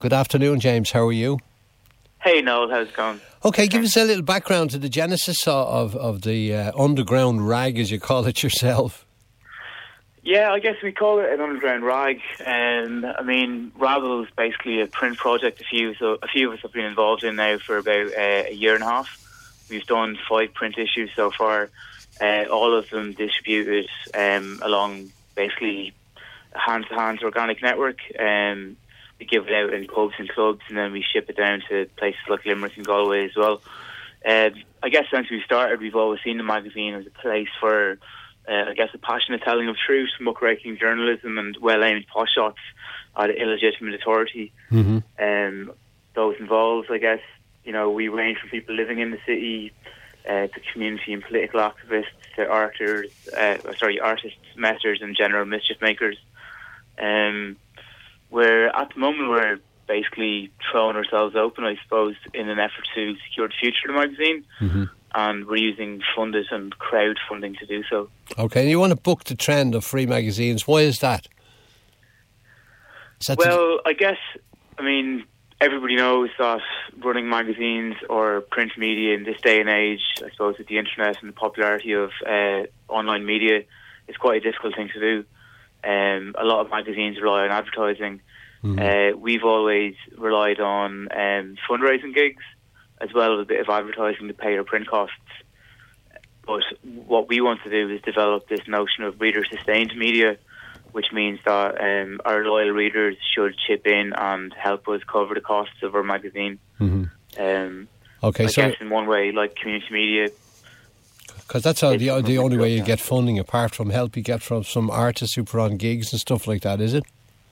Good afternoon, James. How are you? Hey, Noel. How's it going? Okay, give us a little background to the genesis of the underground rag, as you call it yourself. Yeah, I guess we call it an underground rag. Rabble is basically a print project a few of us have been involved in now for about a year and a half. We've done 5 print issues so far, all of them distributed along basically a hand-to-hand organic network. We give it out in pubs and clubs, and then we ship it down to places like Limerick and Galway as well. I guess since we started, we've always seen the magazine as a place for a passionate telling of truth, muckraking journalism, and well-aimed potshots at illegitimate authority. Mm-hmm. Those involved, I guess, we range from people living in the city to community and political activists to artists, messers, and general mischief makers. At the moment we're basically throwing ourselves open, I suppose, in an effort to secure the future of the magazine. Mm-hmm. And we're using funded and crowdfunding to do so. Okay, and you want to buck the trend of free magazines. Why is that? Everybody knows that running magazines or print media in this day and age, I suppose with the internet and the popularity of online media, is quite a difficult thing to do. A lot of magazines rely on advertising. Mm-hmm. We've always relied on fundraising gigs, as well as a bit of advertising to pay our print costs. But what we want to do is develop this notion of reader-sustained media, which means that our loyal readers should chip in and help us cover the costs of our magazine. Mm-hmm. I guess in one way, like community media. Because that's the only way you get funding, apart from help you get from some artists who put on gigs and stuff like that, is it?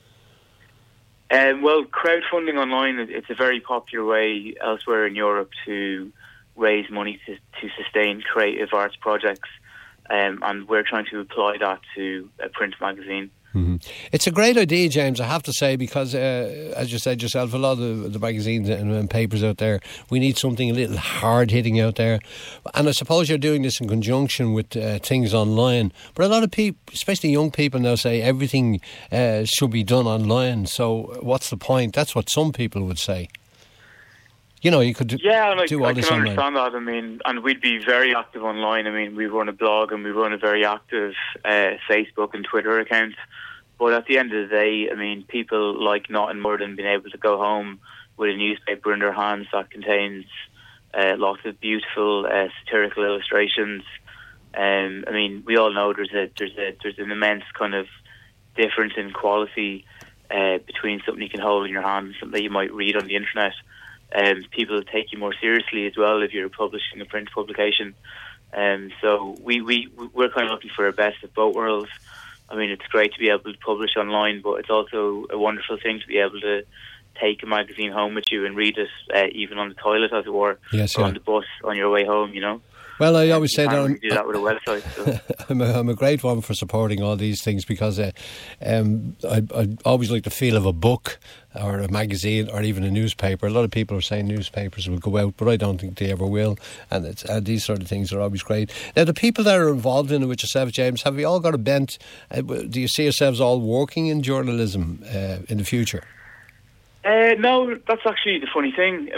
Crowdfunding online, it's a very popular way elsewhere in Europe to raise money to sustain creative arts projects, and we're trying to apply that to a print magazine. Mm-hmm. It's a great idea, James, I have to say, because as you said yourself, a lot of the magazines and papers out there, we need something a little hard-hitting out there. And I suppose you're doing this in conjunction with things online. But a lot of people, especially young people now, say everything should be done online. So what's the point? That's what some people would say. You could do all this online. I can understand that. And we'd be very active online. We run a blog and we run a very active Facebook and Twitter account. But at the end of the day, people like nothing more than being able to go home with a newspaper in their hands that contains lots of beautiful satirical illustrations. We all know there's an immense kind of difference in quality between something you can hold in your hand and something that you might read on the internet. People take you more seriously as well if you're publishing a print publication. So we're kind of looking for a best of both worlds. It's great to be able to publish online, but it's also a wonderful thing to be able to take a magazine home with you and read it, even on the toilet, as it were, or on the bus on your way home, Well, I always say that do that with a website. So. I'm a great one for supporting all these things, because I always like the feel of a book or a magazine or even a newspaper. A lot of people are saying newspapers will go out, but I don't think they ever will. And these sort of things are always great. Now, the people that are involved in it with yourself, James, have you all got a bent? Do you see yourselves all working in journalism in the future? No, that's actually the funny thing.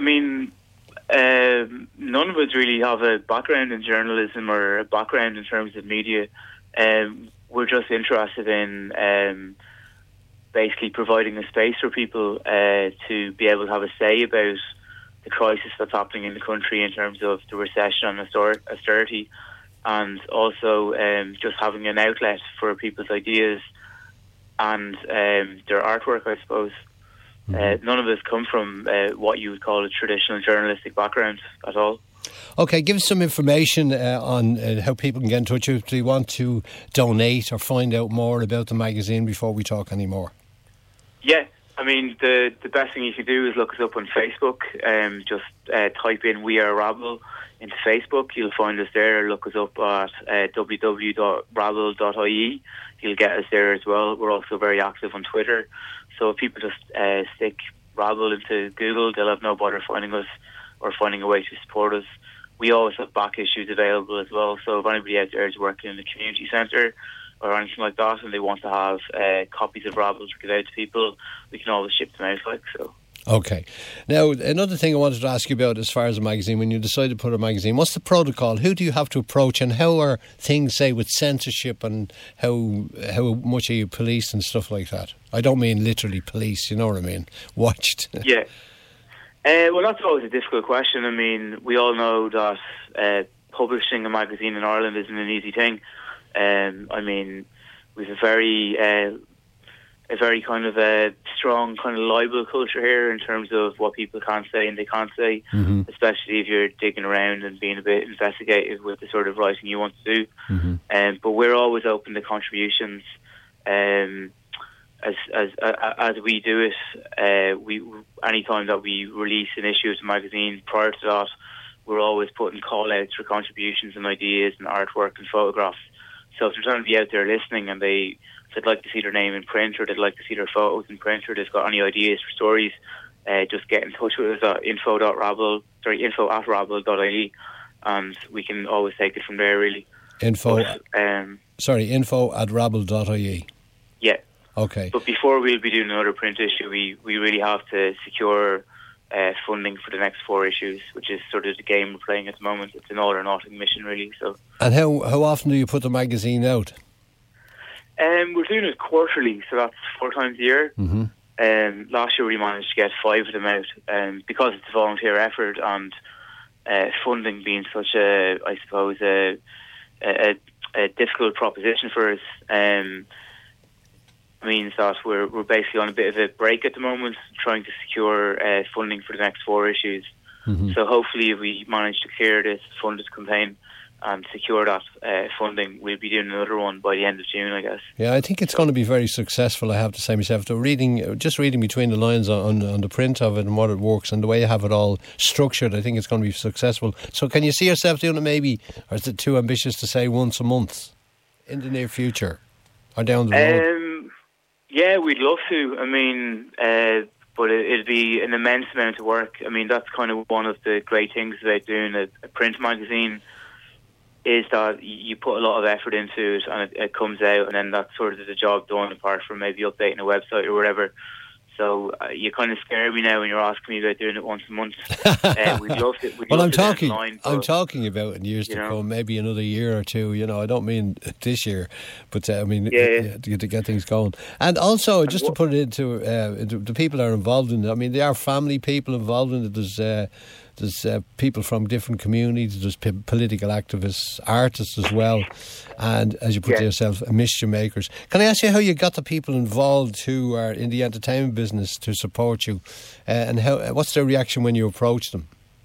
None of us really have a background in journalism or a background in terms of media. We're just interested in basically providing a space for people to be able to have a say about the crisis that's happening in the country in terms of the recession and austerity, and also just having an outlet for people's ideas and their artwork, I suppose. None of us come from what you would call a traditional journalistic background at all. Okay, give us some information on how people can get in touch with you if they want to donate or find out more about the magazine before we talk any more. Yeah, the best thing you can do is look us up on Facebook. Just type in We Are Rabble into Facebook. You'll find us there. Look us up at www.rabble.ie. You'll get us there as well. We're also very active on Twitter. So if people just stick Rabble into Google, they'll have no bother finding us or finding a way to support us. We always have back issues available as well. So if anybody out there is working in the community centre or anything like that and they want to have copies of Rabble to give out to people, we can always ship them out. So. Okay. Now, another thing I wanted to ask you about as far as a magazine, when you decide to put a magazine, what's the protocol? Who do you have to approach, and how are things, say, with censorship, and how much are you policed and stuff like that? I don't mean literally police, you know what I mean? Watched. Yeah. Well, that's always a difficult question. I mean, we all know that publishing a magazine in Ireland isn't an easy thing. I mean, we've a very kind of a strong kind of libel culture here in terms of what people can say and they can't say, especially if you're digging around and being a bit investigative with the sort of writing you want to do. But we're always open to contributions. As we do it, any time that we release an issue of the magazine, prior to that, we're always putting call-outs for contributions and ideas and artwork and photographs. So if they're trying to be out there listening and they'd like to see their name in print, or they'd like to see their photos in print, or they've got any ideas for stories, just get in touch with us at info@rabble.ie, and we can always take it from there, really. info@rabble.ie. Yeah. Okay. But before we'll be doing another print issue, we really have to secure funding for the next 4 issues, which is sort of the game we're playing at the moment. It's an all or nothing mission, really. So. And how often do you put the magazine out? We're doing it quarterly, so that's 4 times a year. Last year we managed to get 5 of them out, because it's a volunteer effort, and funding being such a difficult proposition for us, means that we're basically on a bit of a break at the moment, trying to secure funding for the next 4 issues. So hopefully, if we manage to clear this funded campaign and secure that funding, we'll be doing another one by the end of June, I guess. Yeah, I think it's going to be very successful, I have to say myself. Just reading between the lines on the print of it and what it works and the way you have it all structured, I think it's going to be successful. So can you see yourself doing it maybe, or is it too ambitious to say once a month in the near future or down the road? Yeah, we'd love to. I mean, but it'd be an immense amount of work. I mean, that's kind of one of the great things about doing a print magazine, is that you put a lot of effort into it and it comes out, and then that's sort of the job done, apart from maybe updating a website or whatever. So you kind of scare me now when you're asking me about doing it once a month. We'd love it. I'm talking about in years to come, maybe another year or two. You know, I don't mean this year, but I mean to get things going. And also, just to put it into the people that are involved in it. I mean, there are family people involved in it. There's people from different communities. There's political activists, artists as well, and as you put to yourself, mischief makers. Can I ask you how you got the people involved who are in the entertainment business to support you, and what's their reaction when you approach them?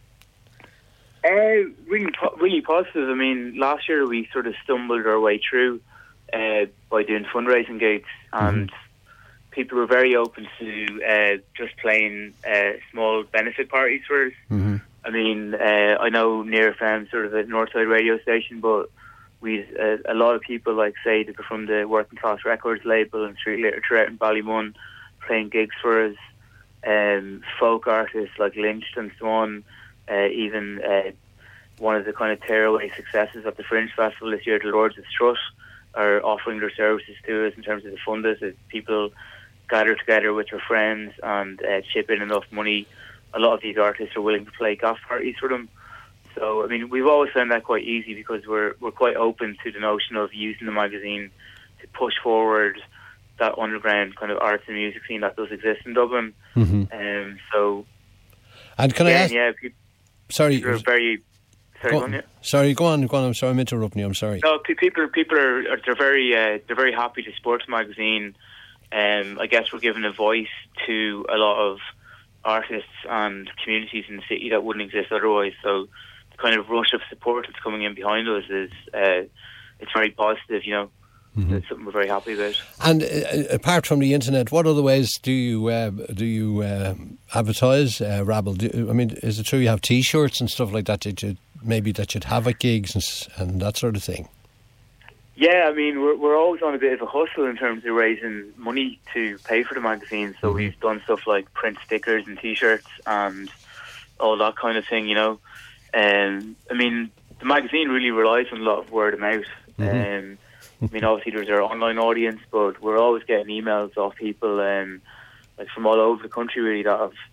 Really positive. I mean, last year we sort of stumbled our way through by doing fundraising gigs, and people were very open to just playing small benefit parties for us. I mean, I know Near FM sort of a Northside radio station, but we a lot of people, like say, that are from the Working Class Records label and Street Literature out in Ballymun, playing gigs for us. Folk artists like Lynched and so on. Even one of the kind of tearaway successes at the Fringe Festival this year, the Lords of Strut, are offering their services to us in terms of the fund us. People gather together with their friends and chip in enough money. A lot of these artists are willing to play gaff parties for them. So, I mean, we've always found that quite easy, because we're quite open to the notion of using the magazine to push forward that underground kind of arts and music scene that does exist in Dublin. So, and can I ask? Yeah, sorry, are very. Sorry, go on. I'm sorry, I'm interrupting you. I'm sorry. No, people are they're very happy to support the magazine. I guess we're giving a voice to a lot of artists and communities in the city that wouldn't exist otherwise. So the kind of rush of support that's coming in behind us is it's very positive, you know. It's something we're very happy about. And apart from the internet, what other ways do you advertise Rabble? I mean, is it true you have T-shirts and stuff like that that you'd have at gigs and that sort of thing? Yeah, I mean, we're always on a bit of a hustle in terms of raising money to pay for the magazine. So we've done stuff like print stickers and T-shirts and all that kind of thing, you know. I mean, the magazine really relies on a lot of word of mouth. I mean, obviously there's our online audience, but we're always getting emails off people like from all over the country, really, that have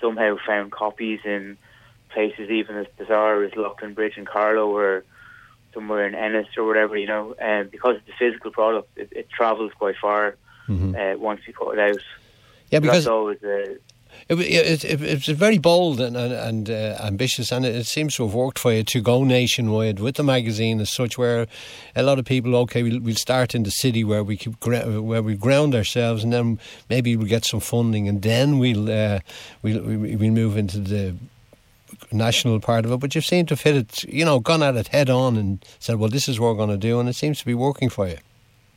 somehow found copies in places even as bizarre as Loughlin Bridge in Carlow or somewhere in Ennis or whatever, you know. And because it's a physical product, it travels quite far once you put it out. Yeah, because that's always it's very bold and ambitious, and it seems to have worked for you to go nationwide with the magazine as such, where a lot of people, we'll start in the city where we ground ourselves, and then maybe we'll get some funding, and then we'll move into the national part of it. But you seem to fit it, you know, gone at it head on and said, well, this is what we're going to do, and it seems to be working for you.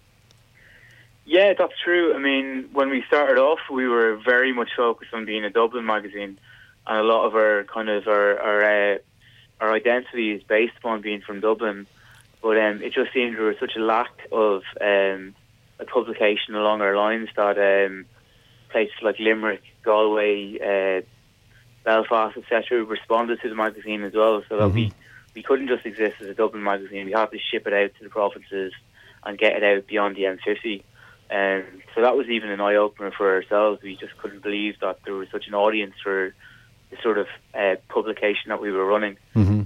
Yeah, that's true. I mean, when we started off, we were very much focused on being a Dublin magazine, and a lot of our kind of our identity is based upon being from Dublin. But it just seemed there was such a lack of a publication along our lines that places like Limerick, Galway, Belfast, etc., responded to the magazine as well. So that we couldn't just exist as a Dublin magazine. We had to ship it out to the provinces and get it out beyond the M50. So that was even an eye-opener for ourselves. We just couldn't believe that there was such an audience for the sort of publication that we were running.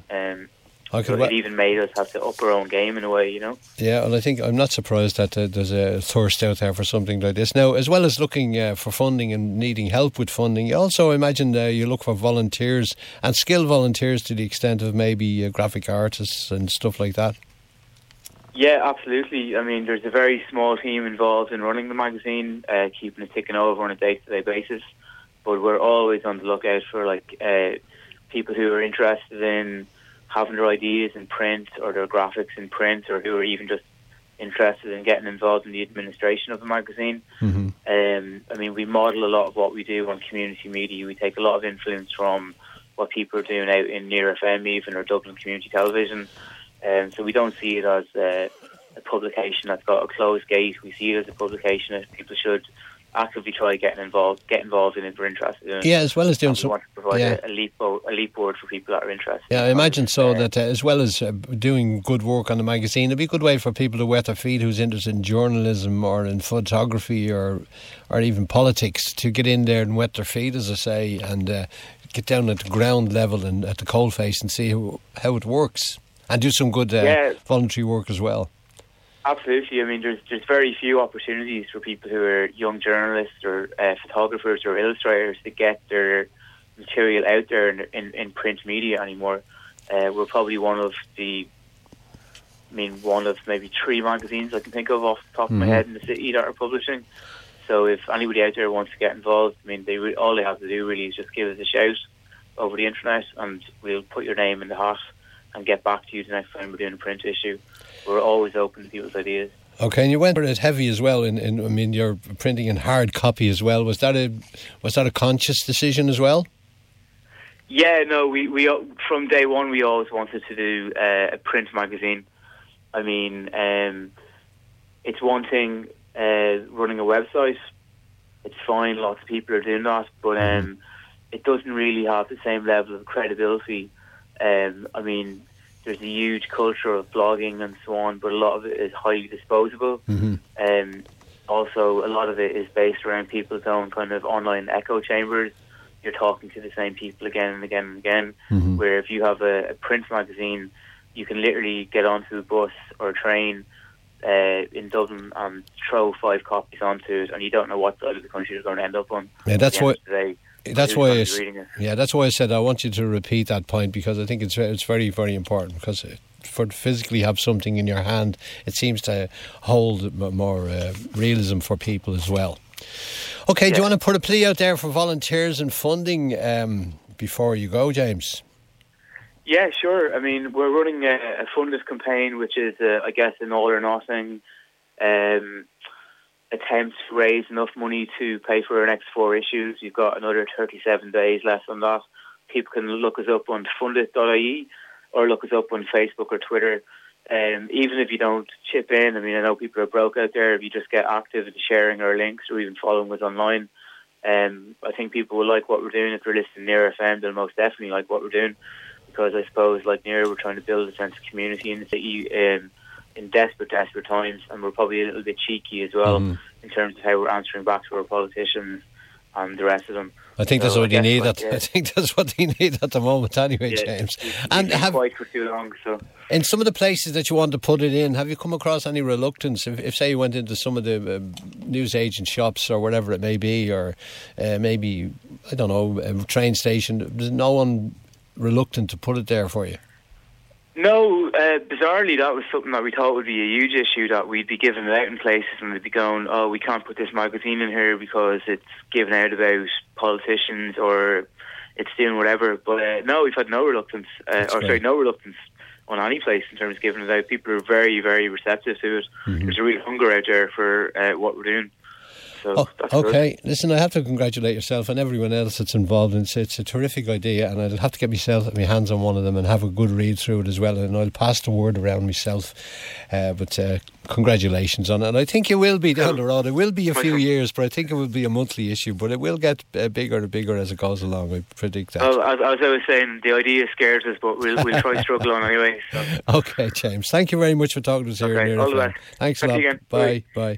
So it even made us have to up our own game in a way, you know. Yeah, well, I think I'm not surprised that there's a thirst out there for something like this. Now, as well as looking for funding and needing help with funding, you also imagine you look for volunteers and skilled volunteers to the extent of maybe graphic artists and stuff like that. Yeah, absolutely. I mean, there's a very small team involved in running the magazine, keeping it ticking over on a day-to-day basis. But we're always on the lookout for people who are interested in having their ideas in print or their graphics in print, or who are even just interested in getting involved in the administration of the magazine. I mean, we model a lot of what we do on community media. We take a lot of influence from what people are doing out in Near FM even, or Dublin Community Television. So we don't see it as a publication that's got a closed gate. We see it as a publication that people should actively try getting involved in if they're interested in it. Yeah, as well as doing we want to provide a leap board for people that are interested. Yeah, I imagine so that as well as doing good work on the magazine, it'd be a good way for people to wet their feet who's interested in journalism or in photography or even politics, to get in there and wet their feet, as I say, and get down at the ground level and at the coalface and see how it works, and do some good voluntary work as well. Absolutely. I mean, there's very few opportunities for people who are young journalists or photographers or illustrators to get their material out there in print media anymore. We're probably one of maybe 3 magazines I can think of off the top of my head in the city that are publishing. So if anybody out there wants to get involved, I mean, all they have to do really is just give us a shout over the internet, and we'll put your name in the hat and get back to you the next time we're doing a print issue. We're always open to people's ideas. Okay, and you went for it heavy as well. I mean, you're printing in hard copy as well. Was that a conscious decision as well? Yeah, no. We from day one we always wanted to do a print magazine. I mean, it's one thing running a website. It's fine. Lots of people are doing that, but it doesn't really have the same level of credibility. I mean, there's a huge culture of blogging and so on, but a lot of it is highly disposable. Also, a lot of it is based around people's own kind of online echo chambers. You're talking to the same people again and again and again. Where if you have a print magazine, you can literally get onto a bus or a train in Dublin and throw 5 copies onto it, and you don't know what side of the country you're going to end up on. Yeah, that's why I said I want you to repeat that point, because I think it's very, very important, because for to physically have something in your hand, it seems to hold more realism for people as well. Okay, do you want to put a plea out there for volunteers and funding before you go, James? Yeah, sure. I mean, we're running a funded campaign, which is, I guess, an all or nothing attempt to raise enough money to pay for our next 4 issues. You've got another 37 days left on that. People can look us up on fundit.ie or look us up on Facebook or Twitter. Even if you don't chip in, I mean, I know people are broke out there. If you just get active in sharing our links or even following us online, I think people will like what we're doing. If they're listening Near FM, they'll most definitely like what we're doing, because I suppose, like Near, we're trying to build a sense of community in the city in desperate times, and we're probably a little bit cheeky as well in terms of how we're answering back to our politicians. and the rest of them. I think that's So what you need. yeah. I think that's what they need at the moment, anyway, Yeah, James. And have quite for too long. So in some of the places that you want to put it in, have you come across any reluctance? If say you went into some of the newsagent shops or whatever it may be, or maybe I don't know, a train station, there's no one reluctant to put it there for you? no, bizarrely, that was something that we thought would be a huge issue, that we'd be giving it out in places and they'd be going, oh, we can't put this magazine in here because it's given out about politicians or it's doing whatever. But no, we've had no reluctance, no reluctance on any place in terms of giving it out. People are very, very receptive to it. Mm-hmm. There's a real hunger out there for what we're doing. So that's okay, good. Listen, I have to congratulate yourself and everyone else that's involved. It's a terrific idea, and I'll have to get my hands on one of them and have a good read through it as well, and I'll pass the word around myself. But congratulations on it, and I think it will be down the road. It will be a few years, but I think it will be a monthly issue, but it will get bigger and bigger as it goes along. I predict that. Well, as I was saying, the idea scares us, but we'll try to struggle on anyway. So. Okay, James, thank you very much for talking to us here. Okay, all the best. Thanks a lot. Again. Bye.